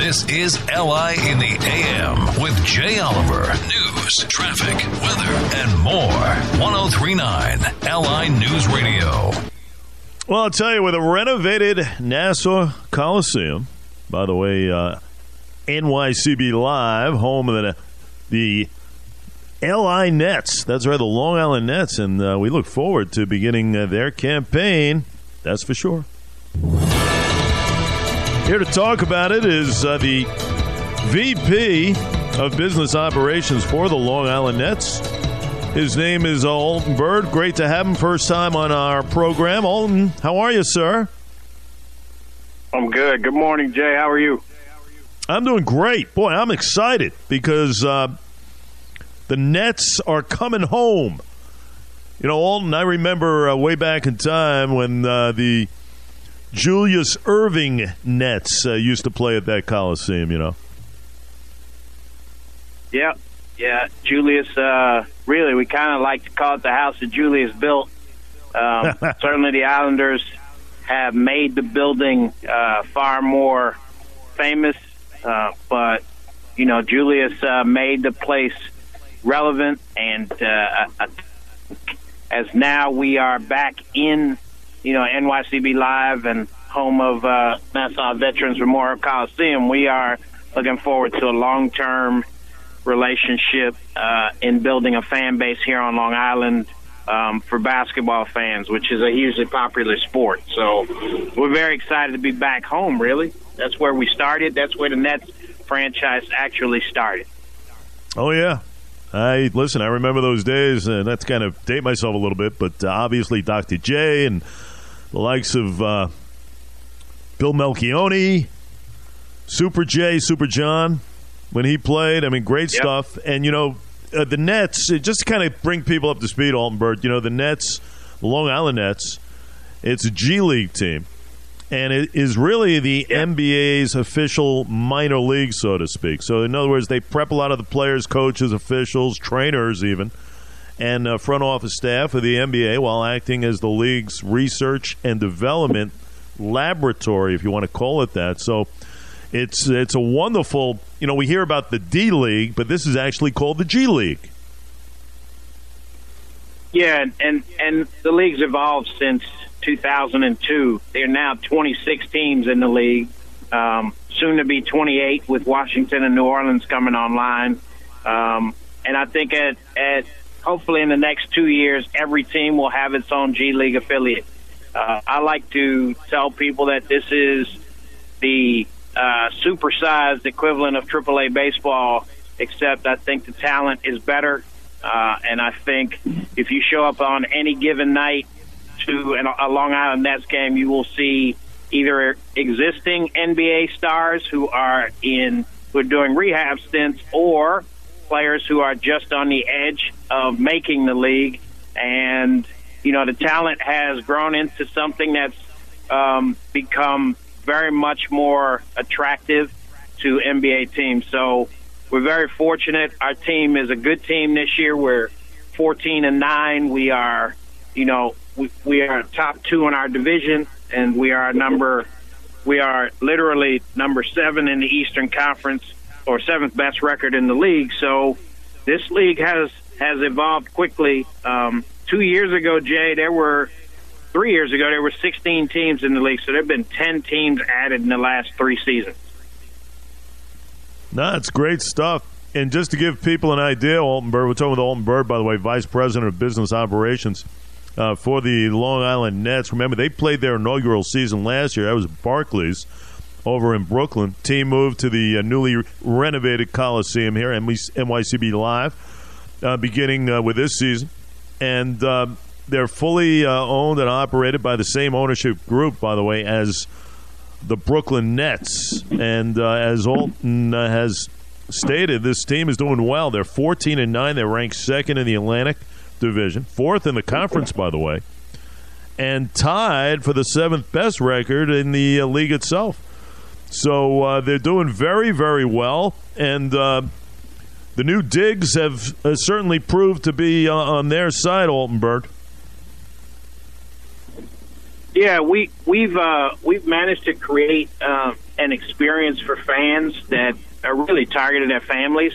This is LI in the AM with Jay Oliver. News, traffic, weather, and more. 1039 LI News Radio. Well, I'll tell you, with a renovated Nassau Coliseum, by the way, NYCB Live, home of the LI Nets. That's right, the Long Island Nets, and we look forward to beginning their campaign. That's for sure. Here to talk about it is the VP of Business Operations for the Long Island Nets. His name is Alton Bird. Great to have him. First time on our program. Alton, how are you, sir? I'm good. Good morning, Jay. How are you? I'm doing great. Boy, I'm excited because the Nets are coming home. You know, Alton, I remember way back in time when the Julius Erving Nets used to play at that Coliseum, you know. Yeah. Julius, really, we kind of like to call it the house that Julius built. Certainly the Islanders have made the building far more famous, but, you know, Julius made the place relevant, and as now we are back in NYCB Live and home of Nassau Veterans Memorial Coliseum, we are looking forward to a long-term relationship in building a fan base here on Long Island for basketball fans, which is a hugely popular sport. So we're very excited to be back home, really. That's where we started. That's where the Nets franchise actually started. Oh, yeah. I remember those days, and that's kind of date myself a little bit, but obviously Dr. J and the likes of Bill Melchione, Super J, Super John, when he played. I mean, great stuff. And, the Nets, just to kind of bring people up to speed, Alton Bird, the Nets, the Long Island Nets, it's a G League team. And it is really the NBA's official minor league, so to speak. So, in other words, they prep a lot of the players, coaches, officials, trainers even, and front office staff of the NBA while acting as the league's research and development laboratory, if you want to call it that. So it's a wonderful, we hear about the D League, but this is actually called the G League. Yeah, and the league's evolved since 2002. There are now 26 teams in the league, soon to be 28 with Washington and New Orleans coming online. And I think at hopefully in the next 2 years, every team will have its own G League affiliate. I like to tell people that this is the supersized equivalent of AAA baseball, except I think the talent is better. And I think if you show up on any given night to a Long Island Nets game, you will see either existing NBA stars who are doing rehab stints, or players who are just on the edge of making the league. And the talent has grown into something that's become very much more attractive to NBA teams. So we're very fortunate. Our team is a good team this year. We're 14-9. We are, we are top 2 in our division, and we are literally number 7 in the Eastern Conference, or 7th best record in the league. So this league has evolved quickly. 2 years ago, Jay, 3 years ago, there were 16 teams in the league. So there have been 10 teams added in the last 3 seasons. No, it's great stuff. And just to give people an idea, Alton Bird, we're talking with Alton Bird, by the way, Vice President of Business Operations for the Long Island Nets. Remember, they played their inaugural season last year. That was Barclays over in Brooklyn. Team moved to the newly renovated Coliseum here, NYCB Live, beginning with this season. And they're fully owned and operated by the same ownership group, by the way, as the Brooklyn Nets. And as Alton has stated, this team is doing well. They're 14-9. They're ranked 2nd in the Atlantic Division, 4th in the conference, by the way, and tied for the 7th best record in the league itself. So they're doing very, very well. And the new digs have certainly proved to be on their side, Alton Bird. Yeah, we've managed to create an experience for fans that are really targeted at families.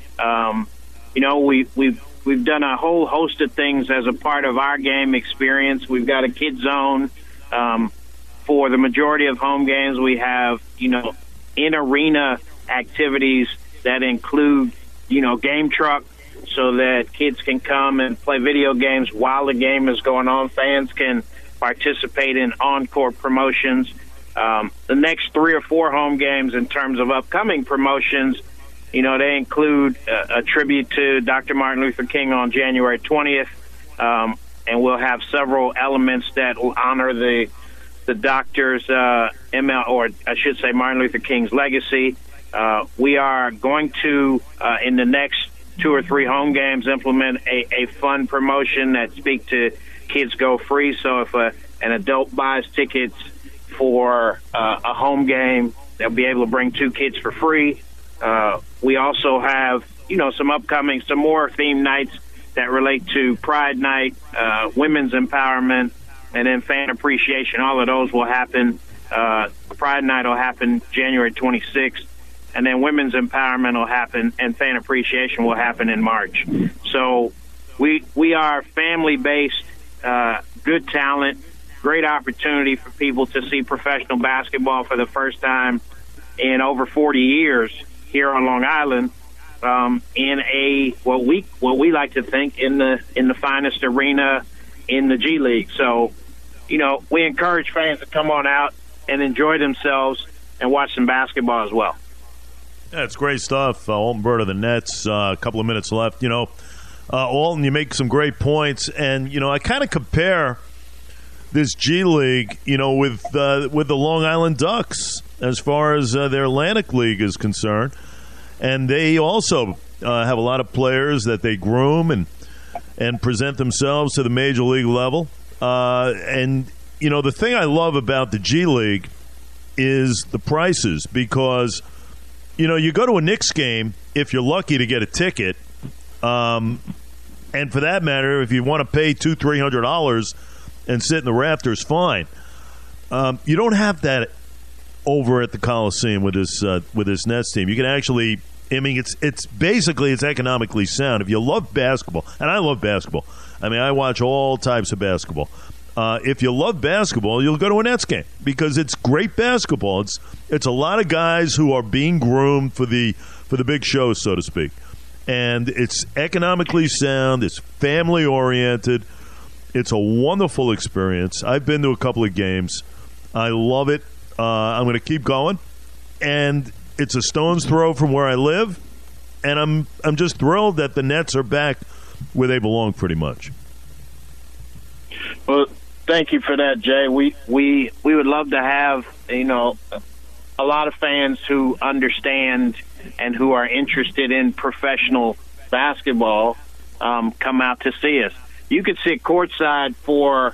We've done a whole host of things as a part of our game experience. We've got a kid zone. For the majority of home games, we have, in-arena activities that include, game truck, so that kids can come and play video games while the game is going on. Fans can participate in on-court promotions. The next 3 or 4 home games in terms of upcoming promotions, they include a tribute to Dr. Martin Luther King on January 20th, and we'll have several elements that will honor the doctor's Martin Luther King's legacy. We are going to, in the next 2 or 3 home games, implement a fun promotion that speak to Kids Go Free. So if an adult buys tickets for a home game, they'll be able to bring 2 kids for free. We also have, some more themed nights that relate to Pride Night, women's empowerment, and then fan appreciation. All of those will happen. Pride Night will happen January 26th, and then women's empowerment will happen, and fan appreciation will happen in March. So we are family-based, good talent, great opportunity for people to see professional basketball for the first time in over 40 years here on Long Island, in what we like to think in the finest arena in the G League. So, we encourage fans to come on out and enjoy themselves and watch some basketball as well. Yeah, it's great stuff. Alton Bird of the Nets, a couple of minutes left. Alton, you make some great points, and I kind of compare this G League, with the Long Island Ducks as far as their Atlantic League is concerned, and they also have a lot of players that they groom and present themselves to the major league level. And the thing I love about the G League is the prices, because you go to a Knicks game if you're lucky to get a ticket, and for that matter, if you want to pay $200-300 and sit in the rafters, fine. You don't have that over at the Coliseum with this Nets team. You can actually, it's basically economically sound. If you love basketball, and I love basketball. I watch all types of basketball. If you love basketball, you'll go to a Nets game because it's great basketball. It's a lot of guys who are being groomed for the big shows, so to speak. And it's economically sound. It's family oriented. It's a wonderful experience. I've been to a couple of games. I love it. I'm going to keep going. And it's a stone's throw from where I live. And I'm just thrilled that the Nets are back where they belong pretty much. Well, thank you for that, Jay. We would love to have, a lot of fans who understand and who are interested in professional basketball come out to see us. You could sit courtside for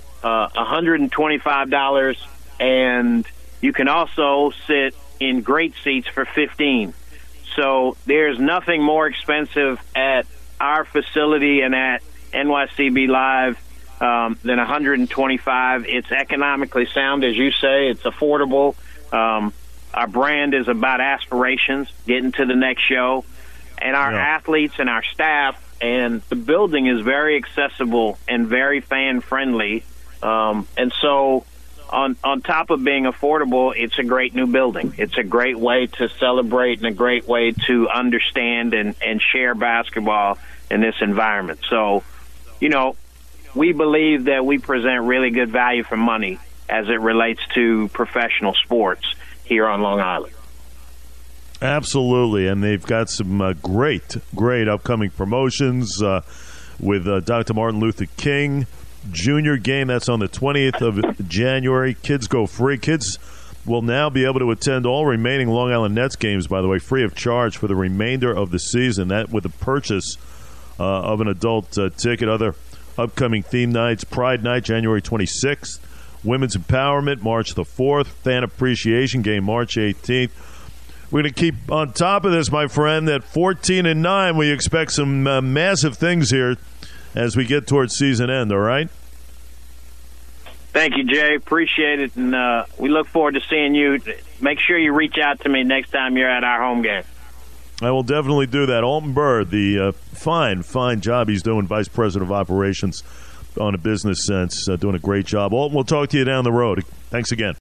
$125, and you can also sit in great seats for $15. So there's nothing more expensive at our facility and at NYCB Live than $125. It's economically sound, as you say. It's affordable. Our brand is about aspirations, getting to the next show. And our athletes and our staff and the building is very accessible and very fan-friendly. And so on top of being affordable, it's a great new building. It's a great way to celebrate and a great way to understand and share basketball in this environment. So, we believe that we present really good value for money as it relates to professional sports here on Long Island. Absolutely, and they've got some great upcoming promotions with Dr. Martin Luther King Jr. game. That's on the 20th of January. Kids Go Free. Kids will now be able to attend all remaining Long Island Nets games, by the way, free of charge for the remainder of the season. That with the purchase of an adult ticket. Other upcoming theme nights: Pride Night, January 26th. Women's Empowerment, March the 4th. Fan Appreciation Game, March 18th. We're going to keep on top of this, my friend. At 14-9, we expect some massive things here as we get towards season end, all right? Thank you, Jay. Appreciate it, and we look forward to seeing you. Make sure you reach out to me next time you're at our home game. I will definitely do that. Alton Bird, the fine job he's doing, Vice President of Operations on a business sense, doing a great job. Alton, we'll talk to you down the road. Thanks again.